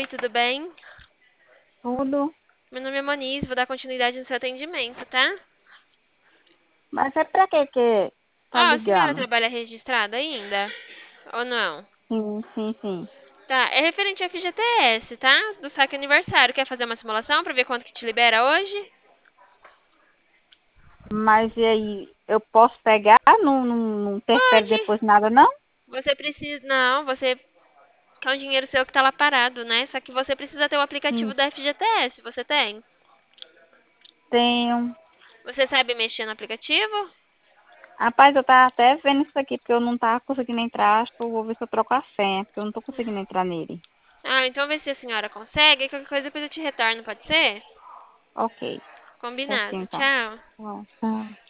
tudo bem? Tudo. Meu nome é Moniz, vou dar continuidade no seu atendimento, tá? Mas é pra que Ó, tá a senhora ligando? trabalha registrada ainda? Ou não? Sim, sim, sim. Tá, é referente ao FGTS, tá? Do saque aniversário. Quer fazer uma simulação pra ver quanto que te libera hoje? Mas e aí, eu posso pegar? Não interfere Pode. depois nada, não? Você precisa. Não, você quer um dinheiro seu que tá lá parado, né? Só que você precisa ter o aplicativo Sim, da FGTS. Você tem? tenho. Você sabe mexer no aplicativo? Rapaz, eu tava até vendo isso aqui, porque eu não tava conseguindo entrar. Acho que eu vou ver se eu troco a senha, porque eu não tô conseguindo entrar nele. Ah, então vê se a senhora consegue. Qualquer coisa depois eu te retorno, pode ser? Ok, certinho Combinado. então. Tchau. Tchau.